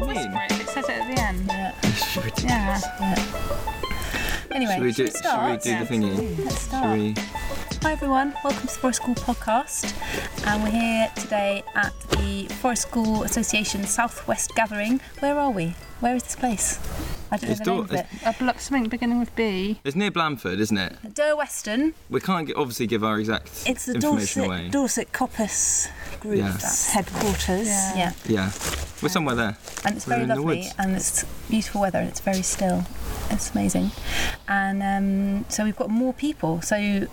I mean? It says it at the end. Yeah. It's ridiculous. Anyway, Should we do the thingy? Let's start. Should we? Hi everyone, welcome to the Forest School podcast, and we're here today at the Forest School Association Southwest Gathering. Where are we? Where is this place? I don't know the name of it. Something beginning with B. It's near Blandford, isn't it? Derweston. We can't obviously give our exact It's the information away. Dorset Coppice Group's headquarters. Yeah. Yeah, we're somewhere there. And it's We're very in the lovely, woods. and it's beautiful weather, and it's very still. It's amazing. And so we've got more people. So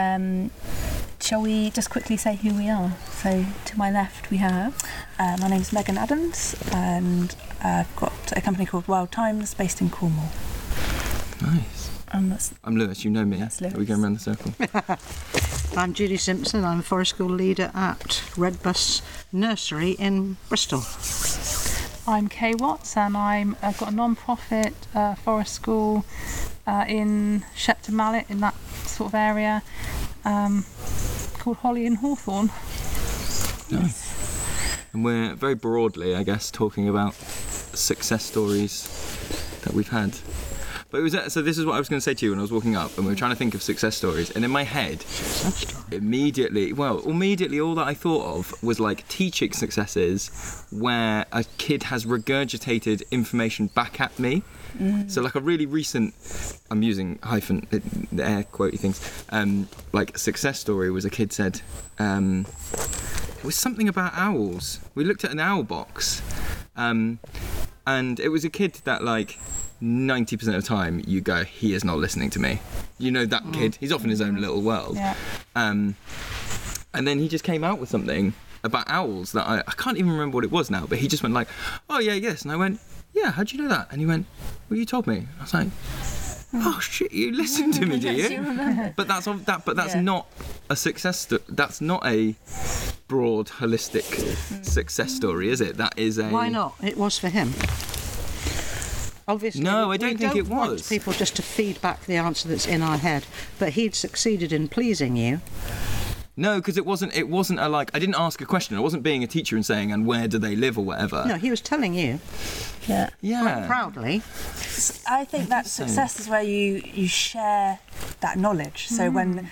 shall we just quickly say who we are? So to my left we have... My name's Megan Adams, and I've got a company called Wild Times based in Cornwall. Nice. And that's I'm Lewis, you know me. That's Lewis. Are we going around the circle? I'm Judy Simpson. I'm a forest school leader at Redbus Nursery in Bristol. I'm Kay Watts, and I've got a non-profit forest school in Shepton Mallet, in that sort of area, called Holly and Hawthorne. Nice. And we're very broadly, I guess, talking about success stories that we've had. But it was so this is what I was going to say to you when I was walking up, and we were trying to think of success stories, and in my head, immediately all that I thought of was like teaching successes where a kid has regurgitated information back at me. So like a really recent, I'm using hyphen, the air quotey things, like success story was a kid said, it was something about owls. We looked at an owl box, and it was a kid that like 90% of the time you go, he is not listening to me. You know that kid, he's off in his own little world. Yeah. And then he just came out with something about owls that I can't even remember what it was now, but he just went like, oh yeah, yes. And I went, yeah, how'd you know that? And he went, well, you told me. I was like, oh shit, you listened to me, do you? But that's not a success that's not a broad, holistic success story, is it? That is a... Why not? It was for him. Obviously, no, I don't think it want was. People just to feed back the answer that's in our head, but he'd succeeded in pleasing you. No, because it wasn't a like, I didn't ask a question. I wasn't being a teacher and saying, and where do they live or whatever. No, he was telling you. Yeah. Yeah. Proudly. I think that success is where you share that knowledge. So when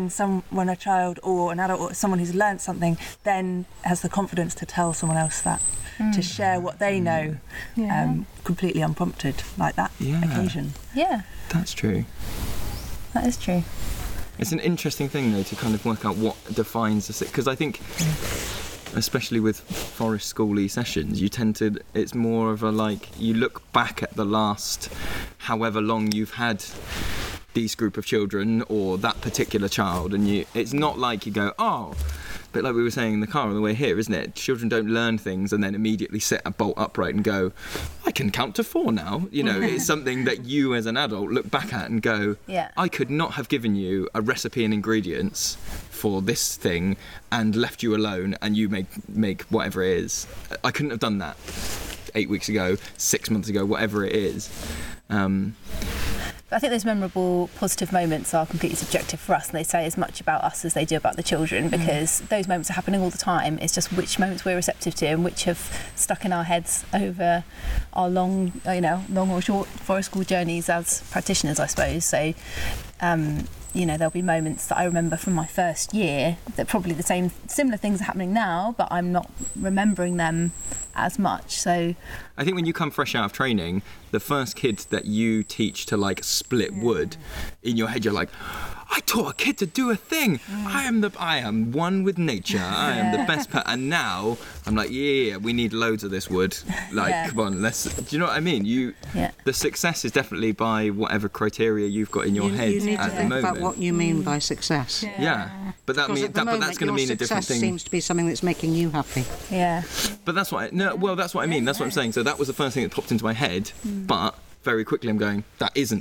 a child or an adult or someone who's learnt something then has the confidence to tell someone else that, to share what they know, completely unprompted, like that occasion. Yeah, That's true. that is true. It's an interesting thing, though, to kind of work out what defines a... Because I think, especially with forest school-y sessions, it's more of a, like, you look back at the last however long you've had this group of children or that particular child, and it's not like you go, oh... But like we were saying in the car on the way here, isn't it? Children don't learn things and then immediately sit bolt upright and go, I can count to 4 now. You know, it's something that you as an adult look back at and go, I could not have given you a recipe and ingredients for this thing and left you alone and you make whatever it is. I couldn't have done that 8 weeks ago, 6 months ago, whatever it is. But I think those memorable, positive moments are completely subjective for us, and they say as much about us as they do about the children, because those moments are happening all the time. It's just which moments we're receptive to and which have stuck in our heads over our long or short forest school journeys as practitioners, I suppose. So, there'll be moments that I remember from my first year that probably similar things are happening now, but I'm not remembering them as much. So I think when you come fresh out of training, the first kid that you teach to like split wood, in your head you're like, I taught a kid to do a thing. I am one with nature. I am the best pet. And now I'm like, yeah, we need loads of this wood. Like, come on, let's. Do you know what I mean? The success is definitely by whatever criteria you've got in your head You need to at the think moment. about what you mean by success. Yeah, but that Because means at the moment, that's going to mean a different success thing. seems to be something that's making you happy. yeah, But that's what that's what I mean. That's what I'm saying. So that was the first thing that popped into my head. But very quickly I'm going, that is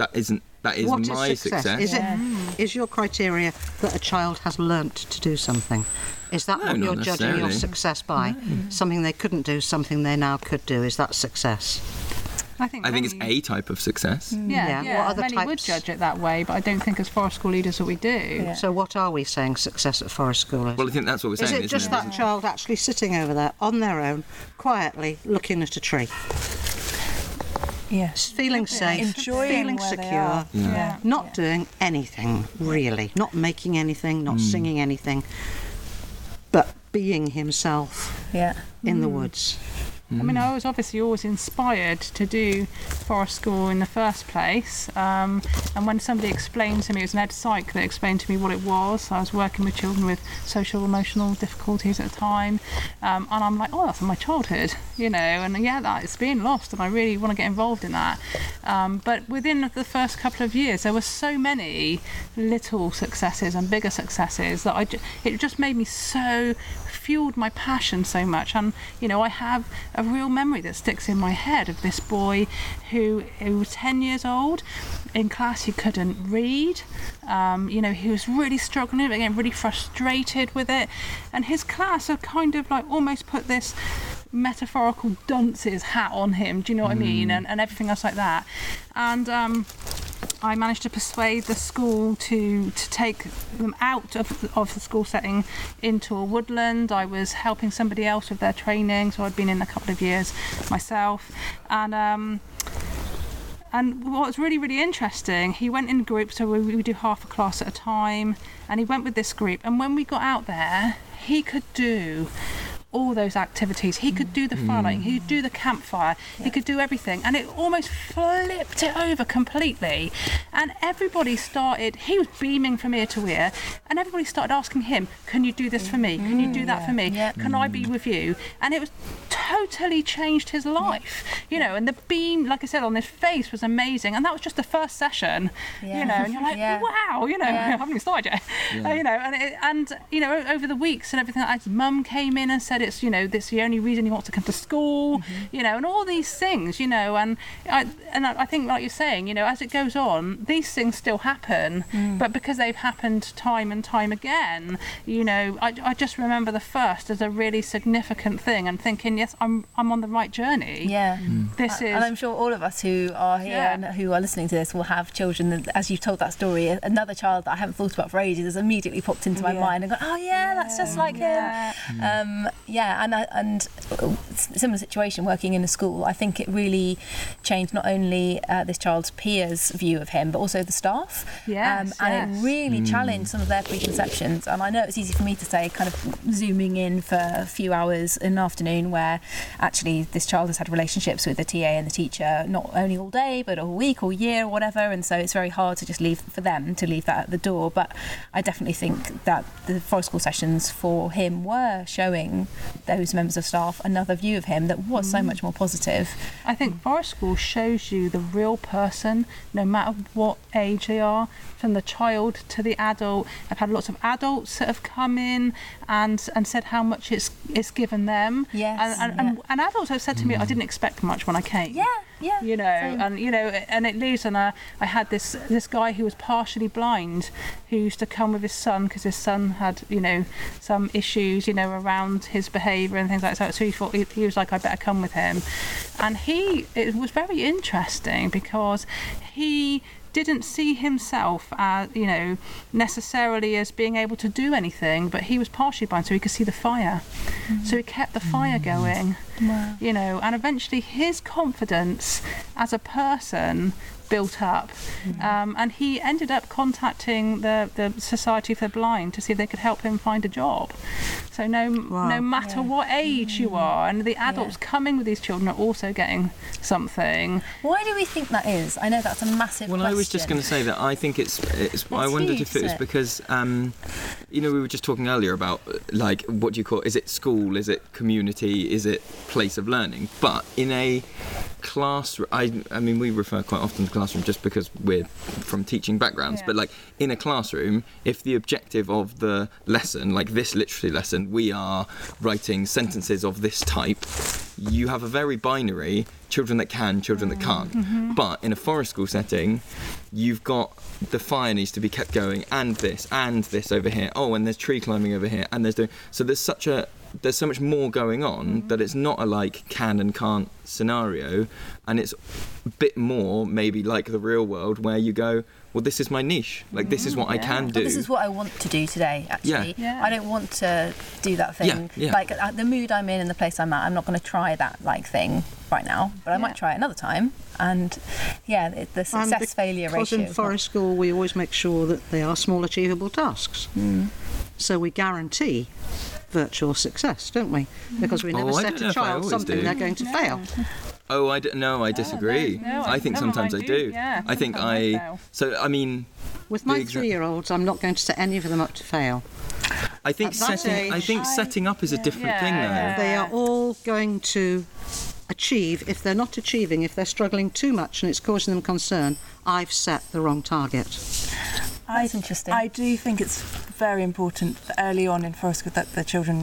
What my is success? Is your criteria that a child has learnt to do something? Is that No, what not you're judging your necessarily. success by? Something they couldn't do, something they now could do. Is that success? I think it's a type of success. Yeah. What other Many would types? judge it that way, but I don't think as forest school leaders that we do. Yeah. So what are we saying success at Forest School is? Well, I think that's what we're saying. Is it just isn't that child actually sitting over there on their own, quietly looking at a tree, Yes. feeling safe, Enjoying feeling where they secure, are. Yeah. not doing anything really, not making anything, not singing anything, but being himself Yeah. in the woods? I mean, I was obviously always inspired to do forest school in the first place. And when somebody explained to me, it was an ed psych that explained to me what it was. I was working with children with social emotional difficulties at the time. And I'm like, oh, that's my childhood, and it's being lost and I really want to get involved in that. But within the first couple of years, there were so many little successes and bigger successes that it just made me so fueled my passion so much. And I have a real memory that sticks in my head of this boy who was 10 years old. In class he couldn't read, he was really struggling, getting really frustrated with it, and his class had kind of like almost put this metaphorical dunce's hat on him, do you know what I mean, and everything else like that. And I managed to persuade the school to take them out of the school setting into a woodland. I was helping somebody else with their training, so I'd been in a couple of years myself. And what was really, really interesting, he went in groups, so we do half a class at a time, and he went with this group. And when we got out there, he could do all those activities. He could do the firelighting, he could do the campfire, he could do everything, and it almost flipped it over completely. And everybody started, he was beaming from ear to ear, and everybody started asking him, can you do this for me? Can you do that for me? Can I be with you? And it was totally changed his life, and the beam, like I said, on his face was amazing. And that was just the first session, and you're like, wow, I haven't even started yet, and over the weeks and everything, his mum came in and said, it's this is the only reason he wants to come to school, and all these things, and I think, like you're saying, as it goes on, these things still happen, but because they've happened time and time again, I just remember the first as a really significant thing and thinking, yes, I'm on the right journey. This is, and I'm sure all of us who are here and who are listening to this will have children that, as you've told that story, another child that I haven't thought about for ages has immediately popped into my mind and gone, oh yeah, that's just like him. And similar situation working in a school. I think it really changed not only this child's peers' view of him, but also the staff. And it really challenged some of their preconceptions. And I know it's easy for me to say, kind of zooming in for a few hours in the afternoon, where actually this child has had relationships with the TA and the teacher, not only all day, but all week or year or whatever. And so it's very hard to just leave that at the door. But I definitely think that the forest school sessions for him were showing those members of staff another view of him that was so much more positive. I think forest school shows you the real person, no matter what age they are, from the child to the adult. I've had lots of adults that have come in and said how much it's given them. And adults have said to me, I didn't expect much when I came. Same. And it leaves. And I had this guy who was partially blind, who used to come with his son because his son had some issues around his behaviour and things like that. So he thought, he was like, I better come with him. And it was very interesting because he didn't see himself as necessarily as being able to do anything, but he was partially blind, so he could see the fire. So he kept the fire going. And eventually his confidence as a person built up, and he ended up contacting the Society for the Blind to see if they could help him find a job. So no matter what age you are, and the adults coming with these children are also getting something. Why do we think that is? I know that's a massive question. I was just going to say that I think it's I wondered if it was because we were just talking earlier about, like, what do you call it? Is it school, is it community, is it place of learning? But in a classroom, I mean, we refer quite often to classroom just because we're from teaching backgrounds, but like in a classroom, if the objective of the lesson, like this literacy lesson, we are writing sentences of this type, you have a very binary, children that can, children that can't. But in a forest school setting, you've got the fire needs to be kept going, and this over here, and there's tree climbing over here, and there's such a there's so much more going on that it's not a like can and can't scenario, and it's a bit more maybe like the real world where you go, well, this is my niche, like this is what I can do. But this is what I want to do today, actually. Yeah. I don't want to do that thing. Yeah. Like the mood I'm in and the place I'm at, I'm not going to try that like thing right now, but I might try it another time. And the success-failure ratio. Because in Forest School we always make sure that they are small achievable tasks. So we guarantee virtual success, don't we? Because we never I set don't know a if I child always something do. they're going to fail. Oh, I disagree. No, I think sometimes I do. Yeah, I think sometimes I fail. So I mean, With my The exa- 3-year-olds, I'm not going to set any of them up to fail. I think At that age- setting up is a different thing though. Yeah. They are all going to achieve. If they're not achieving, if they're struggling too much and it's causing them concern, I've set the wrong target. That's interesting. I do think it's very important that early on in Forest School that the children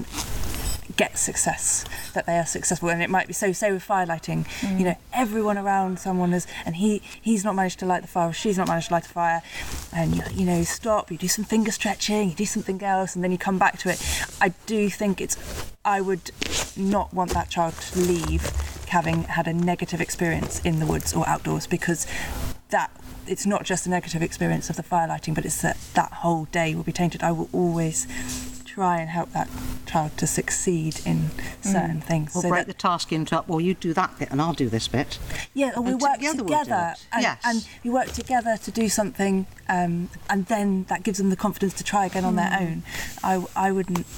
get success, that they are successful. And it might be so say with firelighting, you know, everyone around someone is, and he's not managed to light the fire, or she's not managed to light the fire, and you know, stop, you do some finger stretching, you do something else, and then you come back to it. I do think I would not want that child to leave having had a negative experience in the woods or outdoors, because that it's not just a negative experience of the firelighting, but it's that whole day will be tainted. I will always try and help that child to succeed in certain things. We'll so break that, the task into up. Well, you do that bit and I'll do this bit. yeah, and we and work together together, we'll do it. Yes. and we work together to do something, and then that gives them the confidence to try again on their own. I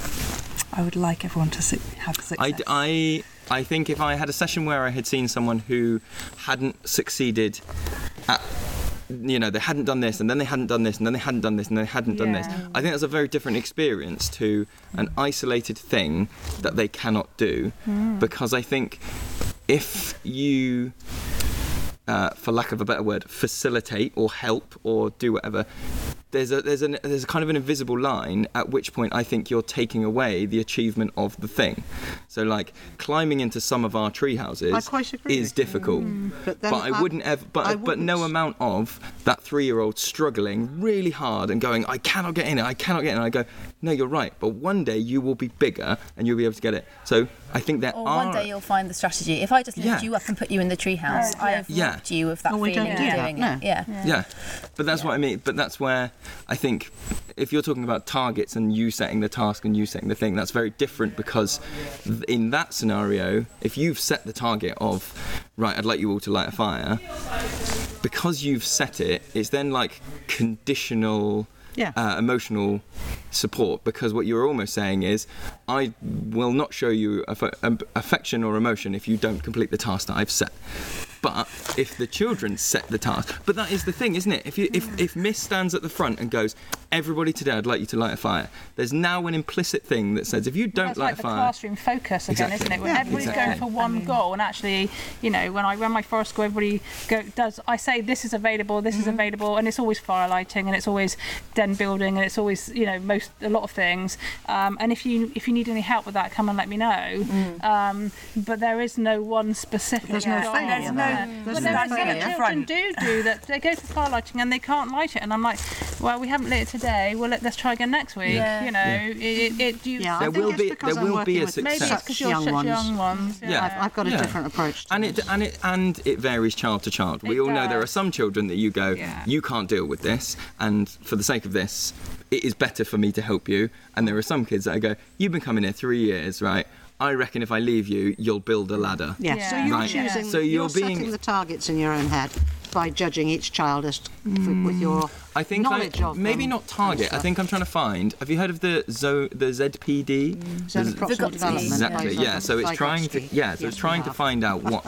would like everyone to have success. I think if I had a session where I had seen someone who hadn't succeeded at, you know, they hadn't done this, and then they hadn't done this, and then they hadn't done this, and they hadn't done this, I think that's a very different experience to an isolated thing that they cannot do. Because I think if you, for lack of a better word, facilitate or help or do whatever, there's a kind of an invisible line at which point I think you're taking away the achievement of the thing. So like climbing into some of our tree houses I quite agree is with you. difficult. But then I wouldn't ever. But no amount of that 3-year-old struggling really hard and going, I cannot get in it. I go, no, you're right. But one day you will be bigger and you'll be able to get it. So I think there Or are. one day you'll find the strategy. If I just lift Yeah. you up and put you in the treehouse, I've Yeah. robbed you of that Well, we feeling don't of do that, doing no. it. Yeah. Yeah, but that's what I mean. But that's where I think if you're talking about targets and you setting the task and you setting the thing, that's very different, because in that scenario, if you've set the target of, right, I'd like you all to light a fire, because you've set it, it's then like conditional emotional support, because what you're almost saying is, I will not show you affection or emotion if you don't complete the task that I've set. But if the children set the task, but that is the thing, isn't it? If Miss stands at the front and goes, everybody today, I'd like you to light a fire, there's now an implicit thing that says, if you don't That's light like a fire, the classroom focus again, Exactly. isn't it? When Yeah, everybody's exactly. going for one goal, and actually, you know, when I run my Forest School, everybody I say this is available, this is available, and it's always firelighting, and it's always den building, and it's always, you know, a lot of things. And if you need any help with that, come and let me know. But there is no one specific. There's no goal. failure There's there. no- There's But no there are some failure. children do that. They go for firelighting and they can't light it, and I'm like, well, we haven't lit it today. Well, let's try again next week. Yeah. You know, Yeah, I There think will it's be- because there I'm will be working a with success. maybe it's such because you're young such ones. young ones. Yeah. I've got a Yeah. different approach to it. and it varies child to child. We It all know there are does. some children that you go, Yeah. you can't deal with this, and for the sake of this, it is better for me to help you. And there are some kids that I go, you've been coming here 3 years, right? I reckon if I leave you, you'll build a ladder. Yeah, Yeah. so you're Right. choosing, So you're being- setting the targets in your own head by judging each child as with your I think knowledge of maybe them not target. I and think I'm trying to find. Have you heard of the ZPD? Zone of proximal Vygotsky. development. Exactly. by Yeah. So it's trying to. Vygotsky. Yeah. So Yes, it's trying we to have. find out what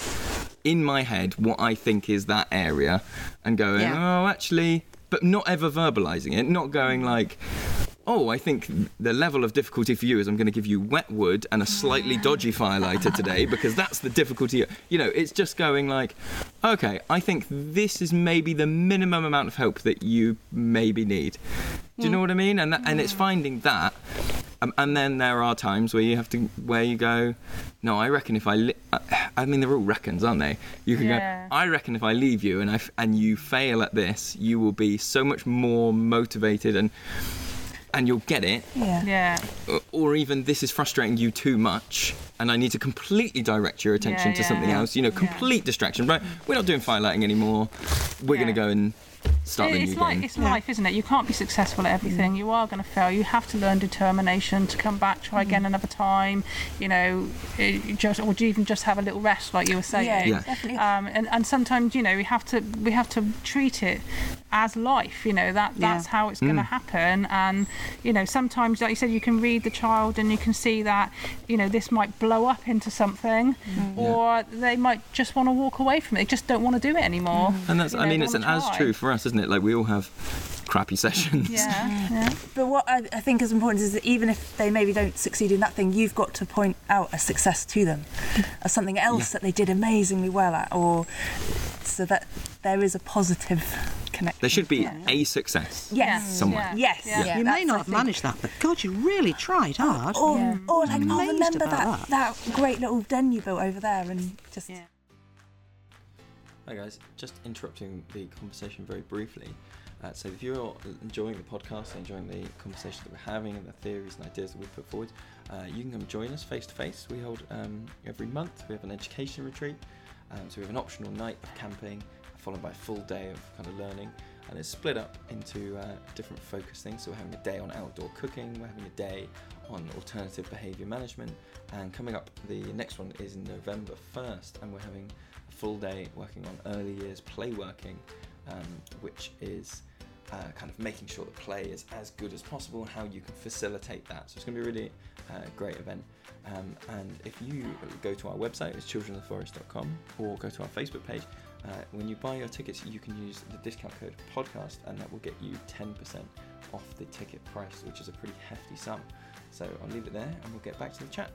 in my head, what I think is that area, and going, Yeah. oh, actually, but not ever verbalising it. Not going like, oh, I think the level of difficulty for you is I'm going to give you wet wood and a slightly dodgy firelighter today, because that's the difficulty. You know, it's just going like, okay, I think this is maybe the minimum amount of help that you maybe need. Do you know what I mean? And it's finding that. And then there are times where you go, no, I reckon if I mean, they're all reckons, aren't they? You can Yeah. go, I reckon if I leave you and you fail at this, you will be so much more motivated and and you'll get it, Yeah. or even this is frustrating you too much and I need to completely direct your attention to something else, complete distraction, right? We're not doing firelighting anymore, we're going to go and start the new game. It's life, isn't it? You can't be successful at everything. You are going to fail. You have to learn determination to come back, try again another time. Or do you even just have a little rest, like you were saying? Yeah. Definitely. And sometimes we have to treat it as life. That's how it's going to happen. And sometimes, like you said, you can read the child and you can see that this might blow up into something, or they might just want to walk away from it. They just don't want to do it anymore. And that's, it's as true for us, isn't it? Like, we all have crappy sessions. Yeah. But what I think is important is that even if they maybe don't succeed in that thing, you've got to point out a success to them, as something else that they did amazingly well at, or so that there is a positive connection. There should be a success. Yes. Somewhere. Yes. You may not have managed that, but God, you really tried hard. Or like, Amazed remember about that great little den you built over there, and just. Yeah. Hi guys, just interrupting the conversation very briefly. So if you're enjoying the podcast and enjoying the conversation that we're having and the theories and ideas that we put forward, you can come join us face to face. We hold every month. We have an education retreat. So we have an optional night of camping followed by a full day of kind of learning, and it's split up into different focus things. So we're having a day on outdoor cooking, we're having a day on alternative behaviour management, and coming up the next one is November 1st, and we're having a full day working on early years play working, which is kind of making sure the play is as good as possible and how you can facilitate that. So it's going to be a really great event. And if you go to our website, it's childrenoftheforest.com, or go to our Facebook page, when you buy your tickets, you can use the discount code podcast, and that will get you 10% off the ticket price, which is a pretty hefty sum. So I'll leave it there and we'll get back to the chat.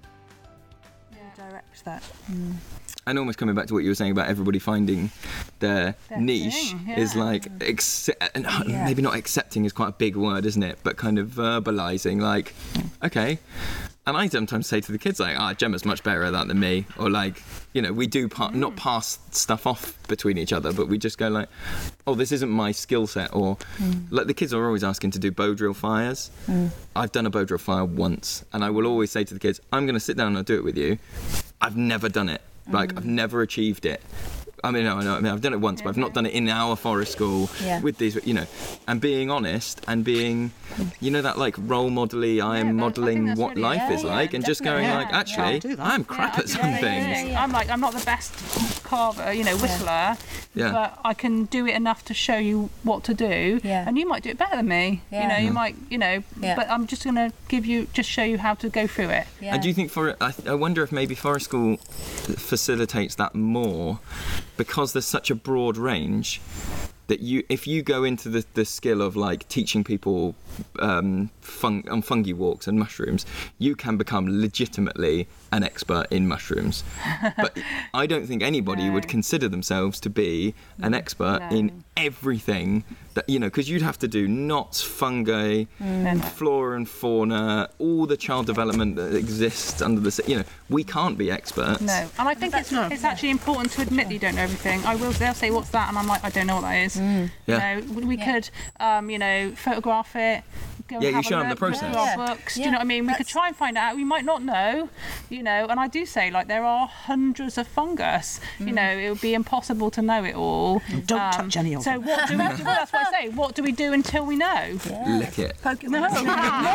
Direct that. And almost coming back to what you were saying about everybody finding their niche thing, is like, maybe not accepting is quite a big word, isn't it? But kind of verbalising, like, okay. And I sometimes say to the kids, like, Gemma's much better at that than me. Or like, we do not pass stuff off between each other, but we just go like, oh, this isn't my skill set. Or like, the kids are always asking to do bow drill fires. I've done a bow drill fire once, and I will always say to the kids, I'm going to sit down and do it with you. I've never done it. Like, I've never achieved it. I mean, I've done it once, but I've not done it in our forest school with these, and being honest and being, that like role model-y, I am modelling what really life is like, and just going like, actually, I'm crap at some things. I'm not the best carver, whistler, but I can do it enough to show you what to do, and you might do it better than me. You might, but I'm just going to show you how to go through it. And do you think I wonder if maybe forest school facilitates that more, because there's such a broad range that if you go into the skill of like teaching people on fungi walks and mushrooms, you can become legitimately an expert in mushrooms. But I don't think anybody would consider themselves to be an expert in everything that, because you'd have to do knots, fungi, flora and fauna, all the child development that exists under the, we can't be experts. No, and I think it's actually important to admit that you don't know everything. They'll say, what's that? And I'm like, I don't know what that is. We could, photograph it. You show them the process. Books, do you know what I mean? We could try and find out. We might not know, and I do say, like, there are hundreds of fungus. It would be impossible to know it all. Don't touch any of them. So what do we do? That's what I say. What do we do until we know? Lick it. Pokemon. No. So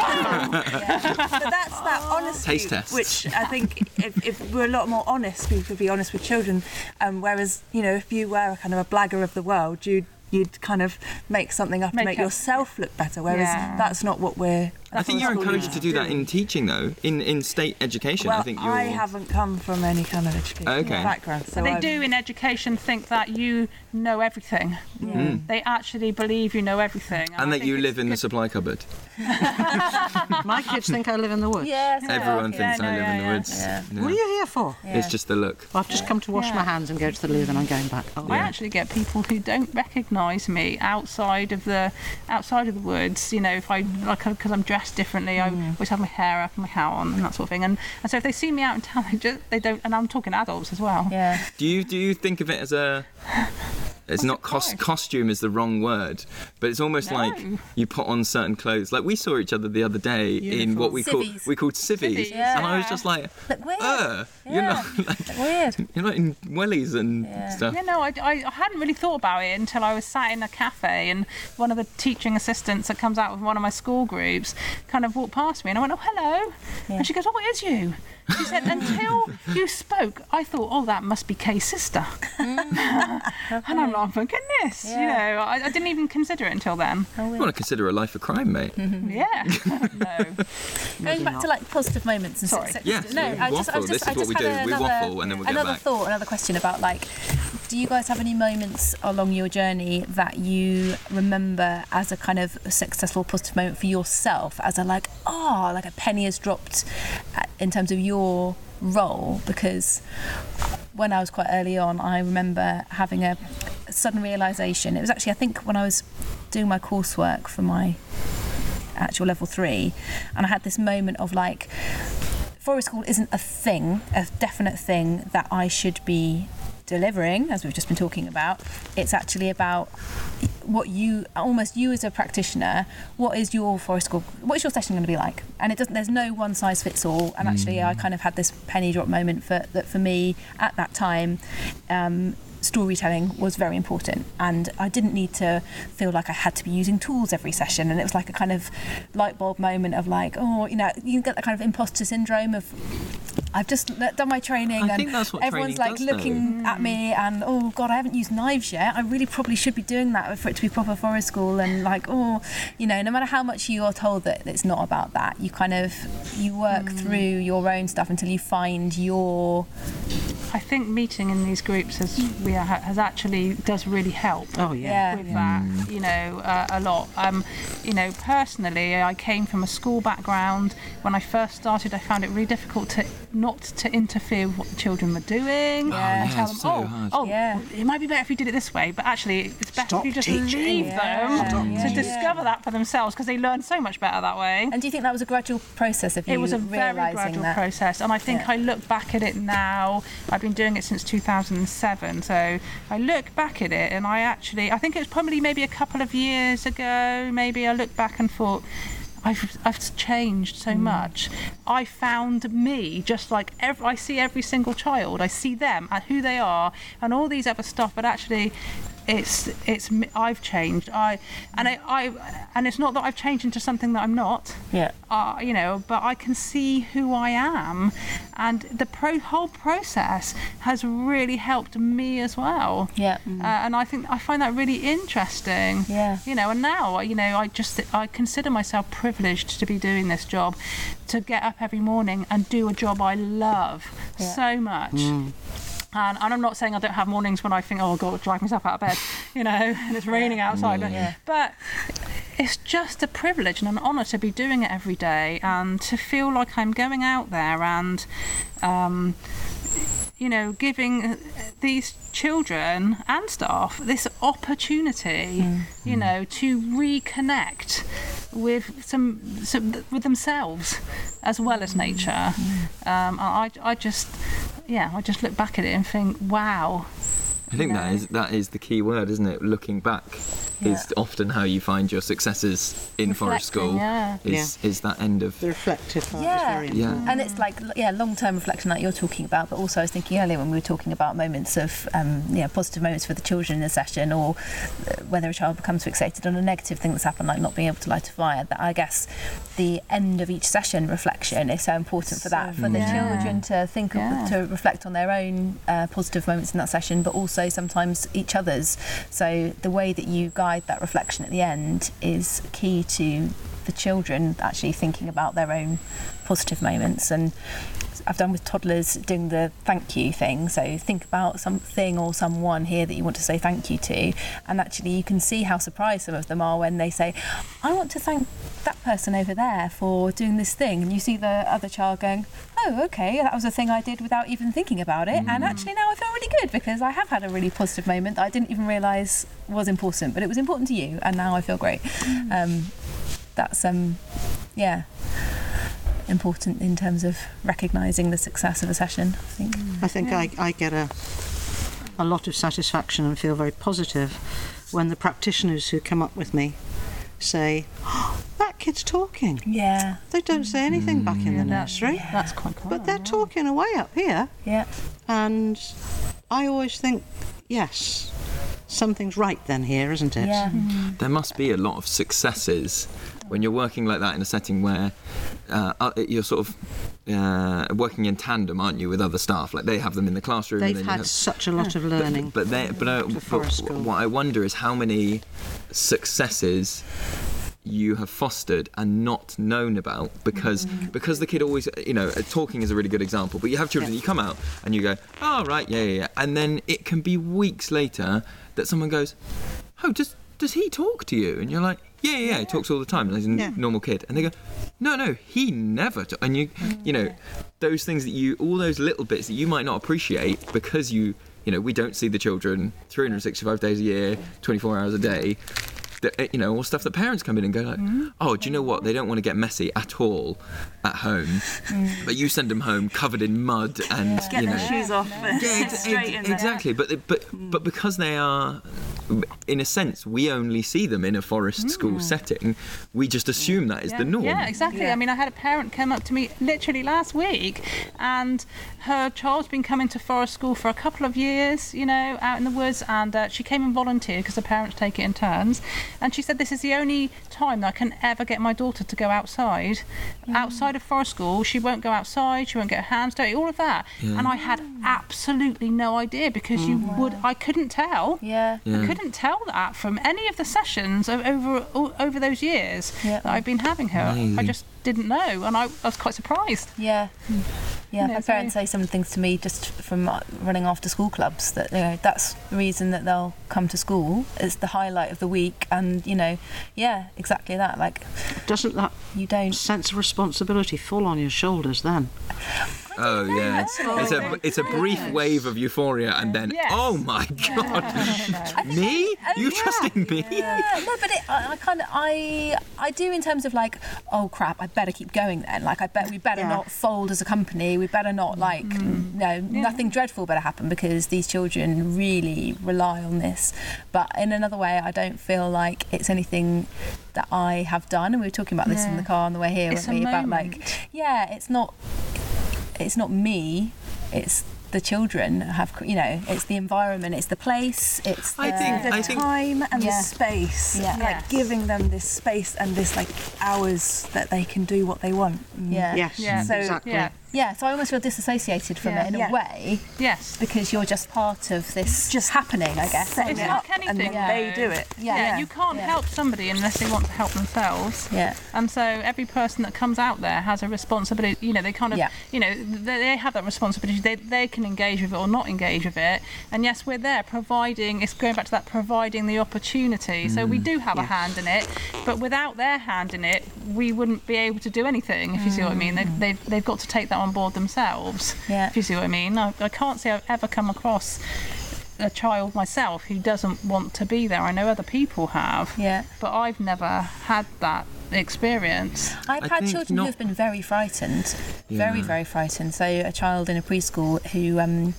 that's that honesty, taste test. Which I think if we're a lot more honest, we could be honest with children. Whereas, if you were kind of a blagger of the world, you'd kind of make something up to make yourself look better, whereas that's not what we're... I think you're encouraged to do that in teaching, though, in state education. Well, I think I haven't come from any kind of education background. So they do in education think that you know everything. They actually believe you know everything. And that you live in the supply cupboard. My kids think I live in the woods. Yes, Everyone thinks I live in the woods. What are you here for? It's just the look. I've just come to wash my hands and go to the loo, then I'm going back. I actually get people who don't recognise me outside of the woods. If I because I'm dressed differently, I always have my hair up and my hat on and that sort of thing. And so if they see me out in town, they don't. And I'm talking adults as well. Yeah. Do you think of it as it's not costume is the wrong word, but it's almost like you put on certain clothes. Like we saw each other the other day in what we called civvies, and I was just like, weird. you're not Weird. you're not in wellies and stuff. Yeah, no, I hadn't really thought about it until I was sat in a cafe and one of the teaching assistants that comes out with one of my school groups kind of walked past me and I went, oh, hello. Yeah. And she goes, oh, it is you. She said, until you spoke, I thought, oh, that must be Kay's sister. And I'm like, oh, my goodness. Yeah. You know, I didn't even consider it until then. You want to consider a life a crime, mate. Yeah. No. Going back to like positive moments and Sorry. success. Yes, No, we I waffle. just This is I what just we had do. We another, waffle and then we'll get another back. thought, another question about like, do you guys have any moments along your journey that you remember as a kind of successful positive moment for yourself, as a like a penny has dropped in terms of your role? Because when I was quite early on, I remember having a sudden realisation. It was actually, I think, when I was doing my coursework for my actual level 3, and I had this moment of like, forest school isn't a definite thing that I should be delivering, as we've just been talking about. It's actually about what you as a practitioner, what is your session going to be like? And there's no one size fits all. And actually I kind of had this penny drop moment for me at that time. Storytelling was very important, and I didn't need to feel like I had to be using tools every session, and it was like a kind of light bulb moment of like, oh, you know, you get that kind of imposter syndrome of I've just done my training I and think that's what everyone's like training does, looking at me and oh god, I haven't used knives yet, I really probably should be doing that for it to be proper forest school, and like, oh, you know, no matter how much you are told that it's not about that, you work through your own stuff until you find your... I think meeting in these groups has actually does really help. Oh yeah. With that, you know, a lot. You know, personally, I came from a school background. When I first started, I found it really difficult not to interfere with what the children were doing. Yeah. And tell it's them, so hard. well, it might be better if you did it this way, but actually, it's better Stop if you just teaching. leave them to Yeah. discover that for themselves, because they learn so much better that way. And do you think that was a gradual process of you It was a very realising gradual that? process, and I think I look back at it now. I've been doing it since 2007, so I look back at it and I think it was probably maybe a couple of years ago, maybe I looked back and thought, I've changed so much. I found me, just like I see every single child, I see them and who they are and all these other stuff, but actually it's I've changed. And it's not that I've changed into something that I'm not. Yeah. You know, but I can see who I am, and the whole process has really helped me as well. Yeah. And I find that really interesting. Yeah. You know, and now, you know, I consider myself privileged to be doing this job, to get up every morning and do a job I love so much. And I'm not saying I don't have mornings when I think, oh God, drive myself out of bed, you know, and it's raining outside. But it's just a privilege and an honour to be doing it every day, and to feel like I'm going out there and, you know, giving these children and staff this opportunity, you know, to reconnect with with themselves as well as nature. I just look back at it and think, wow. I think that is the key word, isn't it? Looking back is often how you find your successes in forest school. Is that end of The reflective part is very Yeah. important. And it's like, long-term reflection like you're talking about, but also I was thinking earlier when we were talking about moments of, positive moments for the children in a session, or whether a child becomes fixated on a negative thing that's happened, like not being able to light a fire, that I guess the end of each session reflection is so important for that, for the children to think, to reflect on their own positive moments in that session, but also sometimes each other's. So the way that you guide that reflection at the end is key to the children actually thinking about their own positive moments. And I've done with toddlers doing the thank you thing, so think about something or someone here that you want to say thank you to, and actually you can see how surprised some of them are when they say, I want to thank that person over there for doing this thing, and you see the other child going, oh okay, that was a thing I did without even thinking about it, and actually now I feel really good because I have had a really positive moment that I didn't even realise was important, but it was important to you, and now I feel great. That's important in terms of recognising the success of a session, I think. I think I get a a lot of satisfaction and feel very positive when the practitioners who come up with me say, oh, that kid's talking. Yeah. They don't say anything back in the That's- nursery, That's quite common. but they're talking away up here. Yeah. And I always think, yes, something's right then here, isn't it? Yeah. There must be a lot of successes when you're working like that in a setting where you're sort of working in tandem, aren't you, with other staff? Like they have them in the classroom. and They've then you had have- such a lot of learning. But Forest School. what I wonder is how many successes you have fostered and not known about because the kid always, talking is a really good example, but you have children, Yeah. you come out and you go, oh right, yeah, and then it can be weeks later that someone goes, oh, does he talk to you? And you're like, yeah, he talks all the time as a Yeah. normal kid. And they go, no, he never and you know those things that all those little bits that you might not appreciate because we don't see the children 365 days a year, 24 hours a day. Or stuff that parents come in and go like, oh, do you know what? They don't want to get messy at all at home, but you send them home covered in mud and Get their shoes off. Straight in there. exactly. But because they are, in a sense, we only see them in a forest school setting. We just assume that is the norm. Yeah, exactly. Yeah. I mean, I had a parent come up to me literally last week, and her child's been coming to forest school for a couple of years, out in the woods, and she came and volunteered because the parents take it in turns. And she said this is the only time that I can ever get my daughter to go outside of forest school. She won't go outside, she won't get her hands dirty, all of that. Yeah. And I had absolutely no idea because I couldn't tell. Yeah. I couldn't tell that from any of the sessions over those years Yeah. that I've been having her. Amazing. I just didn't know, and I was quite surprised. Yeah. Yeah, No, my so- parents say some things to me just from running after school clubs that that's the reason that they'll come to school. It's the highlight of the week, and yeah, exactly that. Like Doesn't that you don't. sense of responsibility fall on your shoulders then? Oh yeah, it's a brief wave of euphoria, and then Yes. oh my god, me? You trusting me? Yeah, no, but I do in terms of like, oh crap, I better keep going then. Like we better not fold as a company. We better not nothing dreadful better happen because these children really rely on this. But in another way, I don't feel like it's anything that I have done. And we were talking about this in the car on the way here, It's weren't we? a About moment. it's not me. It's the children have, it's the environment, it's the place, it's I The think- time and Yeah. the space, Yeah. like Yes. giving them this space and this like hours that they can do what they want. yeah. Yes, Yeah. So, exactly. Yeah. So I almost feel disassociated from it in Yeah. a way Yes. because you're just part of this Just happening, I guess. setting It's it like up and anything, then they though. do it. Yeah. You can't Yeah. help somebody unless they want to help themselves. Yeah. And so every person that comes out there has a responsibility. They kind of, Yeah. they have that responsibility. They can engage with it or not engage with it. And yes, we're there providing. It's going back to that providing the opportunity. So we do have a hand in it, but without their hand in it, we wouldn't be able to do anything. If you see what I mean, they've got to take that on board themselves. Yeah. If you see what I mean, I can't say I've ever come across a child myself who doesn't want to be there. I know other people have. Yeah. But I've never had that experience. I've I had think children who not- have been very frightened, very, Yeah. very frightened. So a child in a preschool who,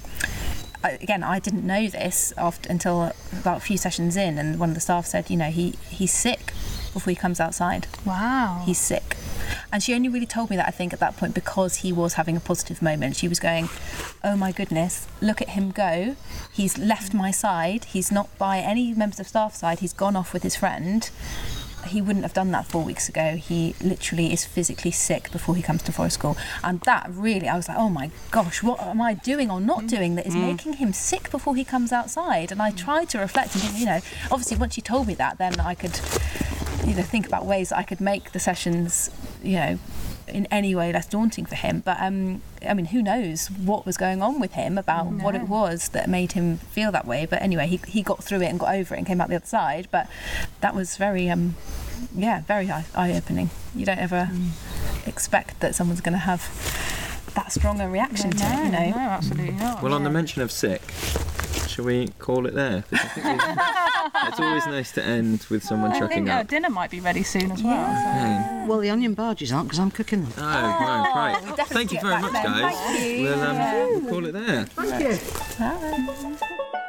I didn't know this until about a few sessions in, and one of the staff said, he's sick before he comes outside. Wow. He's sick. And she only really told me that, I think, at that point because he was having a positive moment. She was going, oh my goodness, look at him go. He's left my side. He's not by any members of staff side. He's gone off with his friend. He wouldn't have done that 4 weeks ago. He literally is physically sick before he comes to forest school. And that really, I was like, oh my gosh, what am I doing or not doing that is making him sick before he comes outside? And I tried to reflect and think, obviously once you told me that, then I could think about ways that I could make the sessions, in any way less daunting for him. But who knows what was going on with him about what it was that made him feel that way. But anyway, he got through it and got over it and came out the other side. But that was very very eye-opening. You don't ever expect that someone's going to have that strong a reaction to it, No, absolutely not. Well, on the mention of sick, shall we call it there? 'Cause I think it's always nice to end with someone I chucking think up. dinner might be ready soon as well. Yeah. Well, the onion barges aren't because I'm cooking them. Oh, no, right. definitely Thank you get very back much, then. guys. Thank you. We'll call it there. Thank you. Bye.